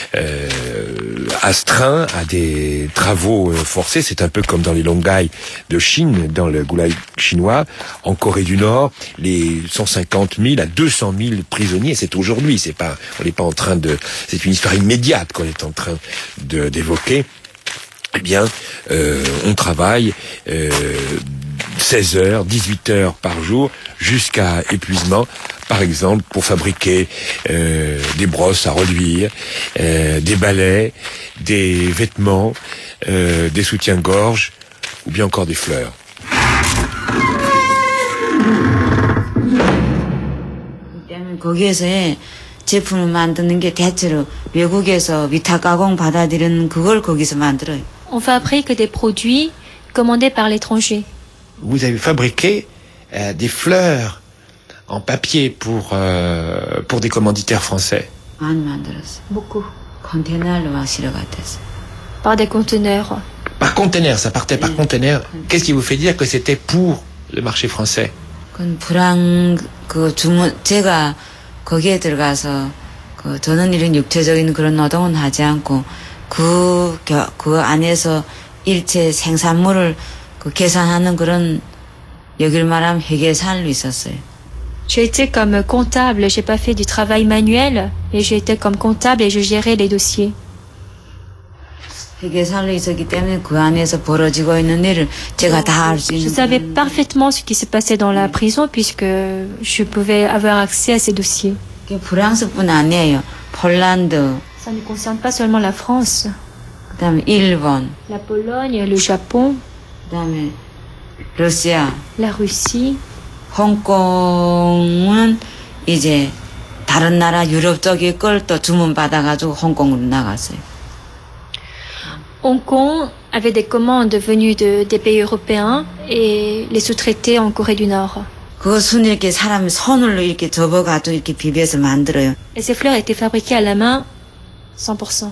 astreint à des travaux forcés. C'est un peu comme dans les Longai de Chine, dans le goulag chinois. En Corée du Nord, les 150 000 à 200 000 prisonniers, c'est aujourd'hui, on n'est pas en train c'est une histoire immédiate qu'on est en train d'évoquer. Eh bien, on travaille 16 heures, 18 heures par jour, jusqu'à épuisement, par exemple, pour fabriquer des brosses à reluire, des balais, des vêtements, des soutiens-gorge, ou bien encore des fleurs. 거기에서의 제품을 만드는 게 대체로 외국에서 위탁 가공 받아들이는 그걸 거기서 만들어요. On fabrique des produits commandés par l'étranger. Vous avez fabriqué des fleurs en papier pour des commanditaires français. 많이 만들었어요. Beaucoup. 컨테이너로 막 실어갔댔어요. Par des conteneurs. Par conteneur, ça partait par conteneur. Qu'est-ce qui vous fait dire que c'était pour le marché français? 그건 제가 거기에 들어가서 저는 이런 육체적인 그런 노동은 하지 않고 그 안에서 일체 생산물을 계산하는 그런 여길 말하면 회계사로 있었어요. J'ai été comme comptable, j'ai pas fait du travail manuel, mais j'ai été comme comptable et je gérais les dossiers. 회계사로 있었기 때문에 그 안에서 벌어지고 있는 일을 제가 다 알 수 있는. Je savais parfaitement ce qui se passait dans la prison puisque je pouvais avoir accès à ces dossiers. 프랑스뿐 아니에요. 폴란드. Ça ne concerne pas seulement la France. 그다음에 일본. La Pologne, le Japon. 그다음에 러시아. La Russie. 홍콩은 이제 다른 나라 유럽 쪽의 걸 또 주문 받아가지고 홍콩으로 나갔어요. Hong Kong avait des commandes venues des pays européens et les sous-traitaient en Corée du Nord. 그것은 이렇게 사람이 손으로 이렇게 접어가지고 이렇게 비벼서 만들어요. Et ces fleurs étaient fabriquées à la main, 100%.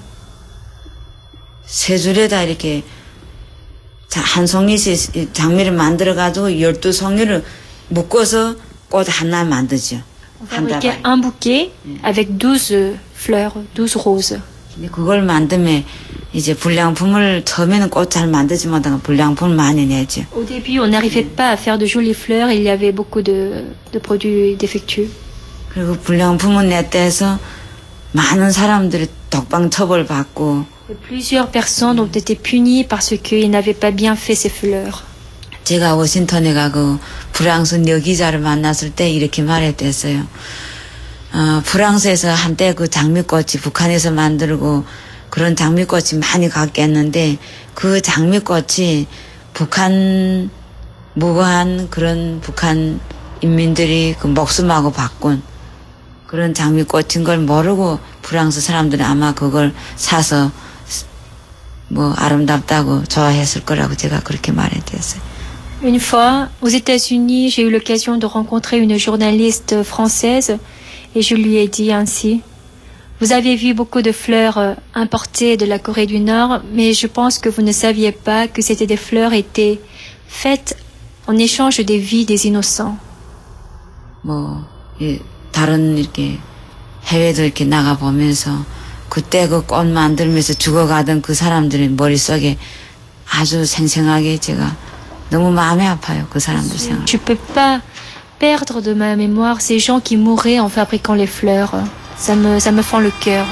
세 줄에다 이렇게 한 송이씩 장미를 만들어가지고 12송이를 묶어서 꽃 하나 만들죠. On fabriquait un bouquet avec 12 fleurs, 12 roses. 근데 그걸 만들면 이제 불량품을 처음에는 꽃 잘 만들지 못하고 불량품을 많이 내죠. Au début, on n'arrivait pas à faire de jolies fleurs, il y avait beaucoup de produits défectueux. 그리고 불량품을 냈다 해서 많은 사람들이 독방 처벌 받고 Et plusieurs personnes ont été punies parce qu'ils n'avaient pas bien fait ces fleurs. 제가 워싱턴에 가고 프랑스 여기자를 만났을 때 이렇게 말했댔어요. 프랑스에서 한때 그 장미꽃이 북한에서 만들고 그런 장미꽃이 많이 갔겠는데 그 장미꽃이 북한 무고한 그런 북한 인민들이 그 목숨하고 바꾼 그런 장미꽃인 걸 모르고 프랑스 사람들은 아마 그걸 사서 뭐 아름답다고 좋아했을 거라고 제가 그렇게 말했댔어요. Une fois, aux États-Unis, j'ai eu l'occasion de rencontrer une journaliste française et je lui ai dit ainsi: vous avez vu beaucoup de fleurs importées de la Corée du Nord, mais je pense que vous ne saviez pas que c'était des fleurs étaient faites en échange des vies des innocents. 뭐 다른 이렇게 해외도 이렇게 나가 보면서 그때 그 꽃 만들면서 죽어가던 그 사람들의 머릿속에 아주 생생하게 제가 너무 마음이 아파요. 그 사람들 생각. Je peux pas perdre de ma mémoire ces gens qui mouraient en fabriquant les fleurs. Ça me fend le cœur.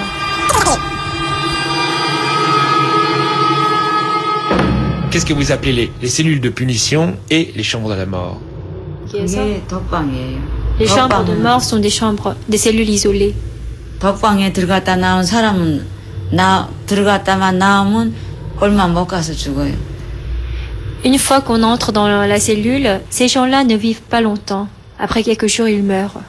Qu'est-ce que vous appelez les cellules de punition et les chambres de la mort? 그게 독방이에요. Les chambres de mort sont des chambres, des cellules isolées. 독방에 들어갔다 나온 사람은 들어갔다만 나오면 얼마 못 가서 죽어요. Une fois qu'on entre dans la cellule, ces gens-là ne vivent pas longtemps. Après quelques jours, ils meurent.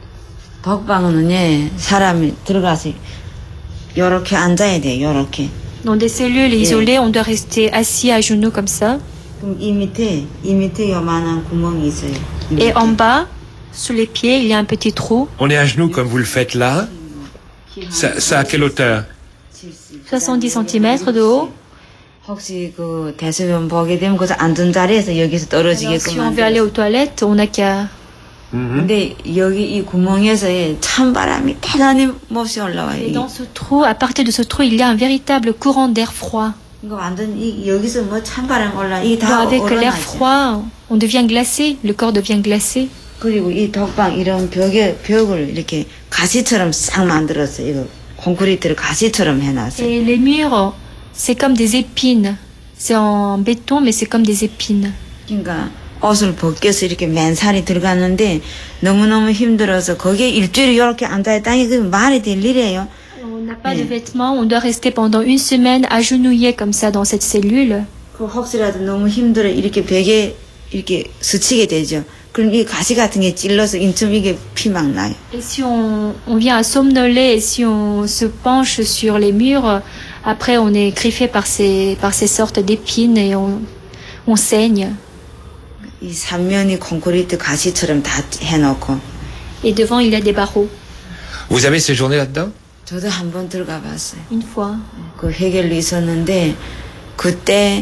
독방은 사람이 들어가서 요렇게 앉아야 돼. 요렇게. Dans des cellules isolées, on doit rester assis à genoux comme ça. 그럼 이 밑에 요만한 구멍이 있어요. Et en bas, sous les pieds, il y a un petit trou. On est à genoux comme vous le faites là. Ça à quelle hauteur? 70 cm de haut. 혹시 그 대소변 보게 되면 거기서 앉은 자리에서 여기서 떨어지게끔 Si on veut aller aux toilettes, on n'a qu'à. 근데 여기 이 구멍에서 찬바람이 대단히 몹시 올라와요. Et dans ce trou, à partir de ce trou, il y a un véritable courant d'air froid. 이거 완전 여기서 뭐 찬바람 올라 이 다 avec l'air froid, on devient glacé, le corps devient glacé. 그리고 이 독방 이런 벽을 이렇게 가시처럼 싹 만들었어요. 이거 콘크리트를 가시처럼 해놨어요. Et les murs, c'est comme des épines. C'est en béton, mais c'est comme des épines. 그러니까 옷을 벗겨서 이렇게 맨살이 들어갔는데 너무너무 힘들어서 거기에 일주일 이렇게 앉아있다니 그 말이 될 일이에요. On n'a pas de vêtements, on doit rester pendant une semaine agenouillé comme ça dans cette cellule. 그 혹시라도 너무 힘들어 이렇게 벽에 이렇게 스치게 되죠. 그럼 이 가시 같은 게 찔러서 인점 이게 피 막 나요. Et si on vient à somnoler, et si on se penche sur les murs, après on est griffé par ces sortes d'épines et on saigne. 이 삼면이 콘크리트 가시처럼 다 해놓고. Et devant il y a des barreaux. Vous avez séjourné là-dedans? 저도 한번 들어가 봤어요. Une fois. 그 해결로 있었는데 그때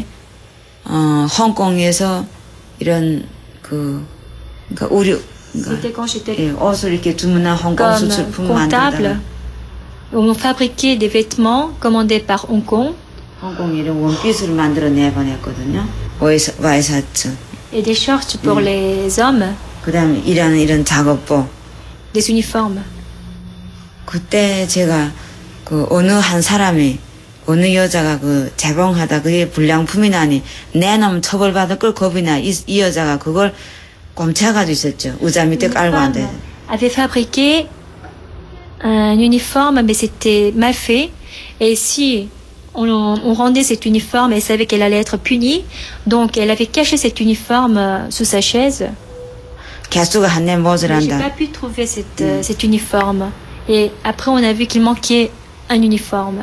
홍콩에서 이런 그러니까 의류 옷을 이렇게 주문한 홍콩 수출품 만들다가 on fabriquait des vêtements commandés par Hong Kong. 홍콩에 이런 원피스를 만들어 내보냈거든요. 와이셔츠. Et des shorts pour les hommes. 그다음에 이런 작업복. Des uniformes. 그때 제가 그 어느 한 사람이 어느 여자가 그 재봉하다 그게 불량품이 나니 내놈 처벌받을 걸 겁이 나. 이 여자가 그걸 꼼차가지고 있었죠. 의자 밑에 깔고 앉아. avait fabriqué un uniforme, mais c'était mal fait. Et si on rendait cet uniforme, elle savait qu'elle allait être punie. Donc elle avait caché cet uniforme sous sa chaise. 개수가 한 내 못을 J'ai 한다. pas pu trouver cet uniforme. Et après on a vu qu'il manquait un uniforme.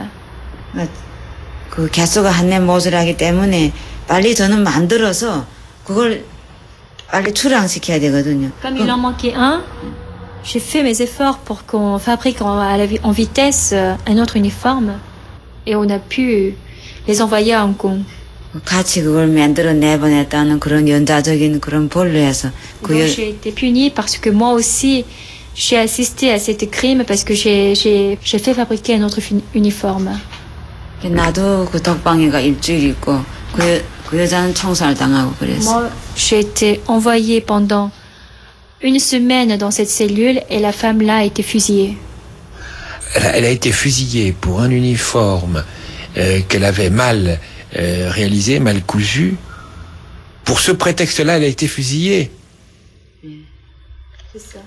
그 개수가 한 내 못을 하기 때문에 빨리 저는 만들어서 그걸 빨리 출항시켜야 되거든요. Comme il en manquait un, j'ai fait mes efforts pour qu'on fabrique en vitesse un autre uniforme et on a pu les envoyer à Hong Kong. 같이 그걸 만들어 내보냈다는 그런 연자적인 그런 본류에서 Donc j'ai été punie parce que moi aussi j'ai assisté à cet crime parce que j'ai fait fabriquer un autre uniforme. 나도 그 독방에가 일주일 있고 그 여자는 총살 당하고 그랬어. Moi, j'ai été envoyée pendant une semaine dans cette cellule et la femme là a été fusillée. Elle a été fusillée pour un uniforme qu'elle avait mal réalisé, mal cousu. Pour ce prétexte-là, elle a été fusillée. C'est ça.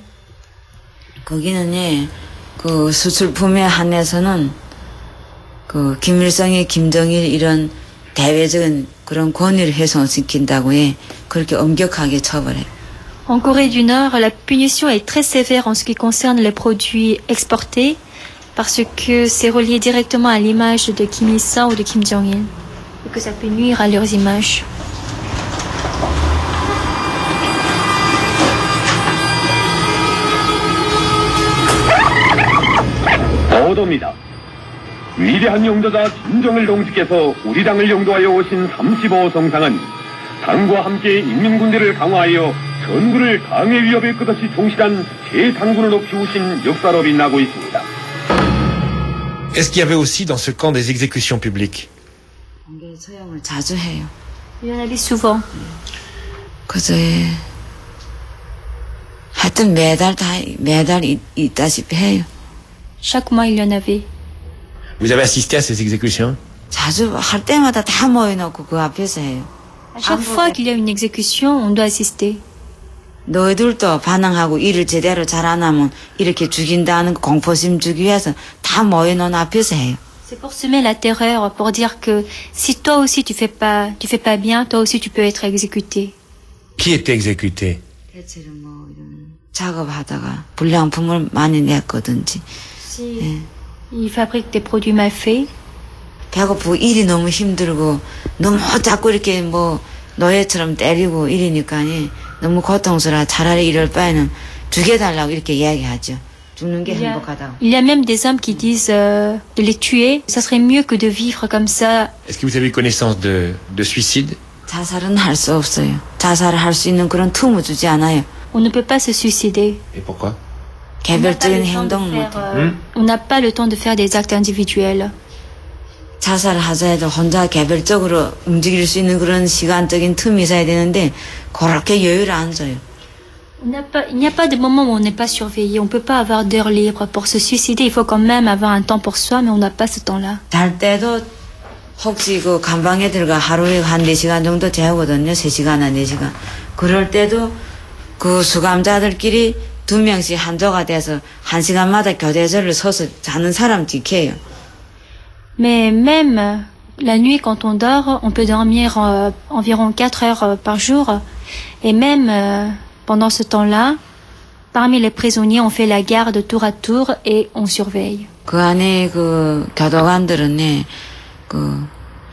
거기는 그 수술품에 한해서는 그 김일성의 김정일 이런 대외적인 그런 권위를 훼손시킨다고 그렇게 엄격하게 처벌해. En Corée du Nord, la punition est très sévère en ce qui concerne les produits exportés parce que c'est relié directement à l'image de Kim Il-sung ou de Kim Jong-il et que ça peut nuire à leurs images. 보도입니다. 위대한 용도자 김정일 동지께서 우리 당을 용도하여 오신 35성상은 당과 함께 인민군대를 강화하여 전구를 당의 위협에 끝없이 종실한 제당군으로 키우신 역사로 빛나고 있습니다. Est-ce qu'il y avait aussi dans ce camp des exécutions publiques? 관계 처형을 자주 해요. Il y en avait souvent. 그저에 하여튼 매달 있다시피 해요. Chaque mois, il y en avait. Vous avez assisté à ces exécutions? 자주 할 때마다 다 모여놓고 그 앞에서 해요. À chaque fois qu'il y a une exécution, on doit assister. 너희들도 반항하고 일을 제대로 잘 안 하면 이렇게 죽인다는 공포심 주기 위해서 다 모여놓은 앞에서 해요. C'est pour semer la terreur, pour dire que si toi aussi tu fais pas bien, toi aussi tu peux être exécuté. Qui était exécuté? 대체로 뭐 이런 작업하다가 불량품을 많이 냈거든지. Si il fabrique des produits mal faits. 배고프고 일이 너무 힘들고 너무 자꾸 이렇게 뭐 노예처럼 때리고 이러니까니 너무 고통스러워. 차라리 이럴 바에는 죽여달라고 이렇게 이야기하죠. 죽는 게 행복하다고. Il y a même des hommes qui disent de les tuer. Ça serait mieux que de vivre comme ça. Est-ce que vous avez eu connaissance de suicide? 자살은 할 수 없어요. 자살을 할 수 있는 그런 틈을 주지 않아요. On ne peut pas se suicider. Et pourquoi? 개별적인 행동을 못해. On n'a pas le temps de faire des actes individuels. 자살을 하자 해도 혼자 개별적으로 움직일 수 있는 그런 시간적인 틈이 있어야 되는데 그렇게 여유를 안 줘요. Il n'y a pas de moment où on n'est pas surveillé. On ne peut pas avoir d'heure libre. Pour se suicider, il faut quand même avoir un temps pour soi, mais on n'a pas ce temps-là. 잘 때도 혹시 그 감방 애들과 하루에 한 4시간 정도 재우거든요. 3시간이나 4시간. 그럴 때도 그 수감자들끼리 2명씩 한조가 돼서 1시간마다 교대절을 서서 자는 사람 지켜요. Mais même la nuit, quand on dort, on peut dormir environ 4 heures par jour. Et même pendant ce temps-là, parmi les prisonniers, on fait la garde tour à tour et on surveille. 그 안에 그 교도관들은 그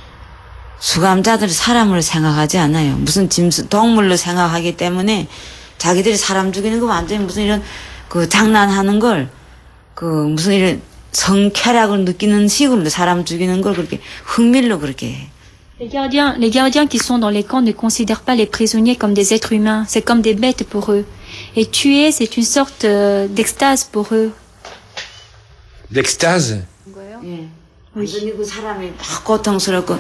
수감자들 사람을 생각하지 않아요. 무슨 동물로 생각하기 때문에 자기들이 사람 죽이는 거 완전히 무슨 이런 그 장난하는 걸 그 무슨 이런 성쾌락을 느끼는 식으로 사람 죽이는 걸 그렇게 흥밀로 그렇게 해. Les gardiens qui sont dans les camps ne considèrent pas les prisonniers comme des êtres humains. C'est comme des bêtes pour eux. Et tuer, c'est une sorte d'extase pour eux. D'extase? 예. 완전히 그 사람이 막 고통스럽고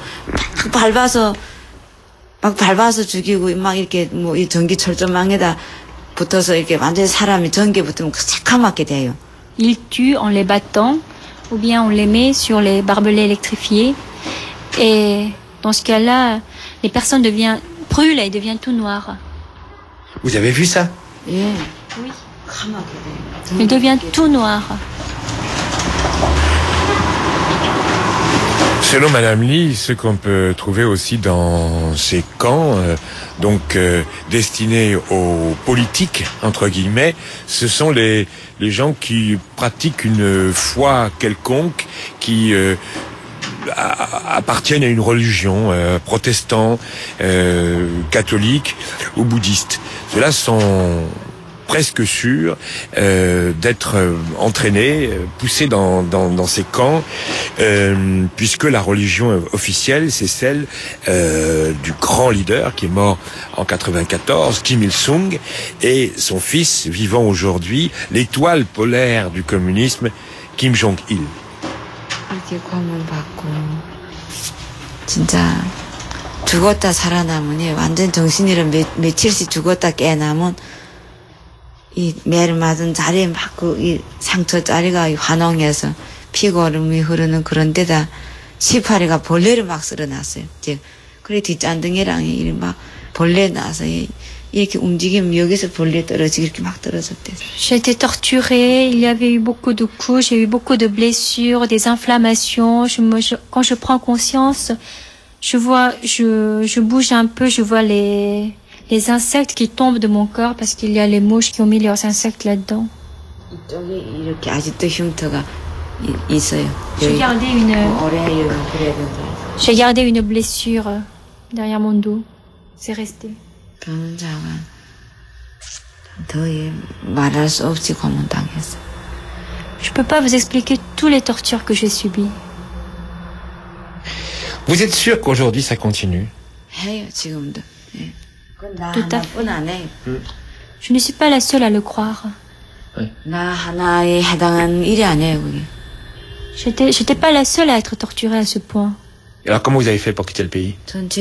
막 밟아서 죽이고 막 이렇게 뭐 이 전기 철조망에다 붙어서 이렇게 완전히 사람이 전기에 붙으면 새카맣게 돼요. Ils tuent en les battant ou bien on les met sur les barbelés électrifiés et dans ce cas-là, les personnes brûlent et deviennent tout noires. Vous avez vu ça? 예. Oui. 까맣게 돼요. Ils deviennent tout noirs. Selon Madame Lee, ce qu'on peut trouver aussi dans ces camps, destinés aux politiques, entre guillemets, ce sont les gens qui pratiquent une foi quelconque, qui appartiennent à une religion, protestant, catholique ou bouddhiste. Ceux-là sont presque sûrs d'être entraînés, poussés dans ces camps, puisque la religion officielle, c'est celle du grand leader qui est mort en 94, Kim Il-sung, et son fils, vivant aujourd'hui, l'étoile polaire du communisme, Kim Jong-il. 이렇게 고문 받고 진짜 죽었다 살아남으니 완전 정신이를 며칠씩 죽었다 깨나면 이 매를 맞은 자리에 막 이 상처 자리가 환홍해서 피고름이 흐르는 그런 데다 시파리가 벌레를 막 쓸어놨어요. 그래 뒷잔등이랑 이 막 벌레 나서 이렇게 움직이면 여기서 벌레 떨어지고 이렇게 막 떨어졌대요. J'ai été torturée, il y avait eu beaucoup de coups, j'ai eu beaucoup de blessures, des inflammations. Quand je prends conscience, je bouge un peu, je vois les insectes qui tombent de mon corps parce qu'il y a les mouches qui ont mis leurs insectes là-dedans. J'ai gardé une blessure derrière mon dos. C'est resté. Je peux pas vous expliquer toutes les tortures que j'ai subies. Vous êtes sûr qu'aujourd'hui ça continue? Tout à fait. Je ne suis pas la seule à le croire. J'étais pas la seule à être torturée à ce point. Et alors comment vous avez fait pour quitter le pays?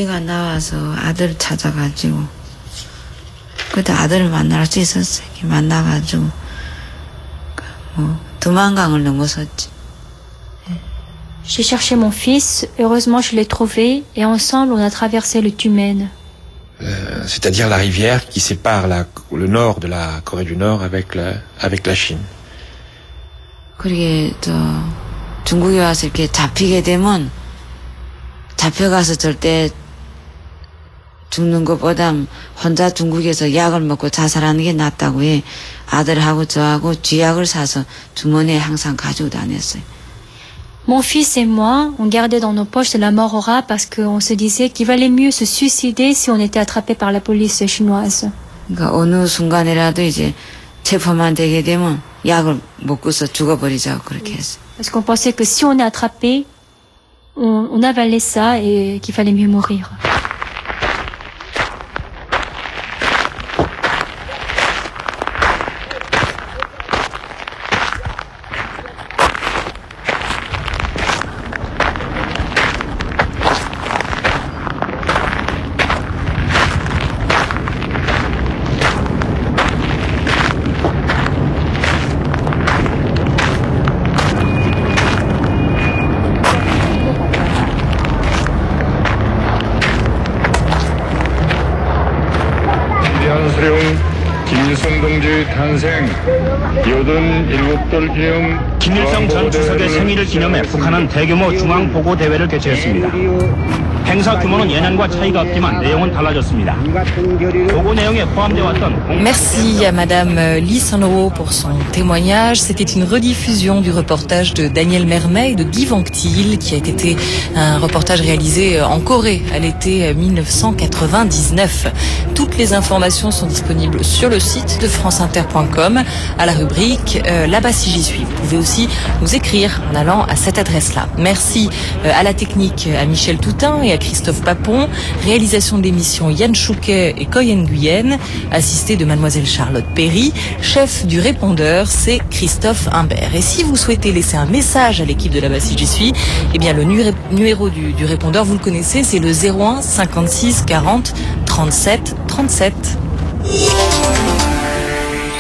J'ai cherché mon fils, heureusement je l'ai trouvé, et ensemble on a traversé le Tumen. C'est-à-dire la rivière qui sépare le nord de la Corée du Nord avec la Chine. 그게 중국에 와서 이렇게 잡히게 되면 잡혀가서 절대 죽는 것보다 혼자 중국에서 약을 먹고 자살하는 게 낫다고 해. 아들하고 저하고 쥐약을 사서 주머니에 항상 가지고 다녔어요. Mon fils et moi, on gardait dans nos poches de la mort au rat parce qu'on se disait qu'il valait mieux se suicider si on était attrapé par la police chinoise. 그러니까 어느 순간이라도 이제 체포만 되게 되면 약을 먹고서 죽어버리자고 그렇게 했어요. Parce qu'on pensait que si on est attrapé, on avalait ça et qu'il fallait mieux mourir. 김일성 전 주석의 생일을 기념해 북한은 대규모 중앙보고 대회를 개최했습니다. 행사 규모는 예년과 차이가 없지만 내용은 달라졌습니다. 보고 내용에 포함되어 왔던 Merci à Madame Lee Sun-ho pour son témoignage. C'était une rediffusion du reportage de Daniel Mermet et de Guy Vanctil, qui a été un reportage réalisé en Corée à l'été 1999. Toutes les informations sont disponibles sur le site de franceinter.com à la rubrique Là-bas si j'y suis. Vous pouvez aussi nous écrire en allant à cette adresse-là. Merci à la technique, à Michel Toutain et à Christophe Papon. Réalisation de l'émission Yann Chouquet et Coyen Guyenne, assisté de Mademoiselle Charlotte Perry. Chef du répondeur, c'est Christophe Imbert. Et si vous souhaitez laisser un message à l'équipe de Là-bas si j'y suis, eh bien le numéro du répondeur, vous le connaissez, c'est le 01 56 40 37 37.